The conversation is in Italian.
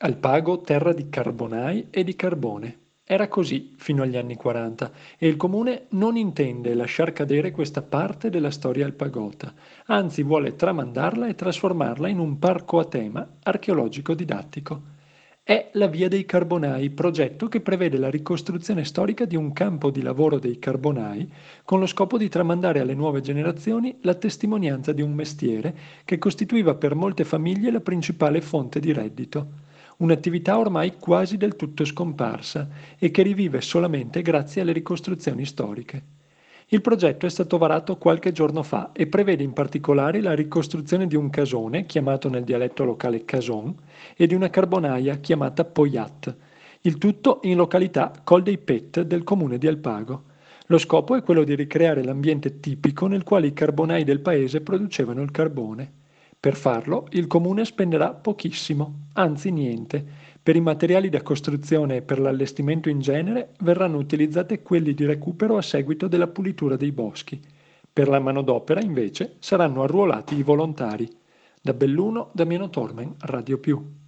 Alpago terra di carbonai e di carbone. Era così fino agli anni 40 e il comune non intende lasciar cadere questa parte della storia alpagota, anzi vuole tramandarla e trasformarla in un parco a tema archeologico didattico. È la Via dei Carbonai, progetto che prevede la ricostruzione storica di un campo di lavoro dei carbonai con lo scopo di tramandare alle nuove generazioni la testimonianza di un mestiere che costituiva per molte famiglie la principale fonte di reddito. Un'attività ormai quasi del tutto scomparsa e che rivive solamente grazie alle ricostruzioni storiche. Il progetto è stato varato qualche giorno fa e prevede in particolare la ricostruzione di un casone, chiamato nel dialetto locale cason, e di una carbonaia chiamata Poiat, il tutto in località Col dei Pet del comune di Alpago. Lo scopo è quello di ricreare l'ambiente tipico nel quale i carbonai del paese producevano il carbone. Per farlo, il comune spenderà pochissimo, anzi niente. Per i materiali da costruzione e per l'allestimento in genere verranno utilizzati quelli di recupero a seguito della pulitura dei boschi. Per la manodopera, invece, saranno arruolati i volontari. Da Belluno, Damiano Tormen, Radio Più.